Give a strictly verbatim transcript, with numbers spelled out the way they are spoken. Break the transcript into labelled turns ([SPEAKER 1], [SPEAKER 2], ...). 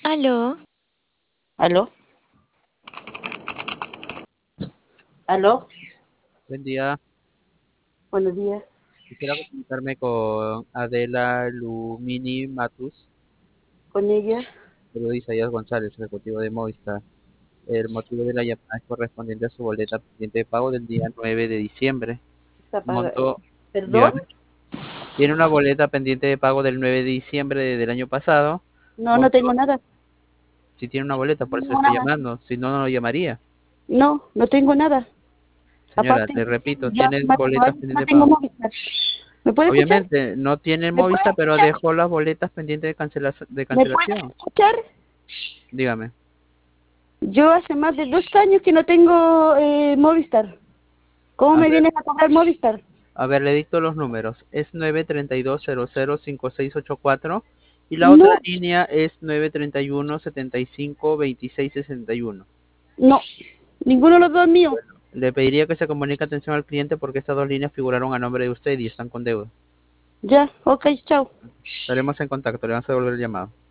[SPEAKER 1] Aló,
[SPEAKER 2] ¿Aló? ¿Aló?
[SPEAKER 3] Buen día.
[SPEAKER 2] Buenos días.
[SPEAKER 3] Quisiera comunicarme con Adela Lumini Matus,
[SPEAKER 2] ¿Con ella?
[SPEAKER 3] soy Isaías González, ejecutivo de Movistar. El motivo de la llamada es correspondiente a su boleta pendiente de pago del día nueve de diciembre.
[SPEAKER 2] Está paga.
[SPEAKER 3] Monto,
[SPEAKER 2] ¿Perdón?
[SPEAKER 3] dígame, tiene una boleta pendiente de pago del nueve de diciembre de- del año pasado.
[SPEAKER 2] No, no
[SPEAKER 3] Monto,
[SPEAKER 2] tengo nada.
[SPEAKER 3] si tiene una boleta, por
[SPEAKER 2] No
[SPEAKER 3] eso le
[SPEAKER 2] tengo
[SPEAKER 3] estoy
[SPEAKER 2] nada.
[SPEAKER 3] llamando, si no, no lo llamaría.
[SPEAKER 2] No, no tengo nada.
[SPEAKER 3] Señora,
[SPEAKER 2] Aparte,
[SPEAKER 3] le repito,
[SPEAKER 2] ya
[SPEAKER 3] tiene
[SPEAKER 2] más de dos
[SPEAKER 3] boletas
[SPEAKER 2] años que
[SPEAKER 3] pendientes
[SPEAKER 2] no
[SPEAKER 3] de
[SPEAKER 2] tengo
[SPEAKER 3] pago.
[SPEAKER 2] Movistar. ¿Me puede escuchar?
[SPEAKER 3] Obviamente, no tiene
[SPEAKER 2] ¿Me puede
[SPEAKER 3] Movistar, pero
[SPEAKER 2] escuchar?
[SPEAKER 3] dejó las boletas pendientes de, cancela- de
[SPEAKER 2] ¿Me puede
[SPEAKER 3] cancelación.
[SPEAKER 2] escuchar?
[SPEAKER 3] Dígame.
[SPEAKER 2] Yo hace más de dos años que no tengo eh, Movistar. ¿Cómo
[SPEAKER 3] A
[SPEAKER 2] me
[SPEAKER 3] ver.
[SPEAKER 2] vienes a cobrar Movistar?
[SPEAKER 3] A ver, le dicto los números. Es nueve tres dos cero cero cinco seis ocho cuatro y la otra
[SPEAKER 2] No,
[SPEAKER 3] línea es nueve tres uno setenta y cinco veintiséis sesenta y uno.
[SPEAKER 2] no. Ninguno de los dos es mío.
[SPEAKER 3] Le pediría que se comunique atención al cliente porque estas dos líneas figuraron a nombre de usted y están con deuda.
[SPEAKER 2] Ya, ok, chao.
[SPEAKER 3] Estaremos en contacto, le vamos a devolver el llamado.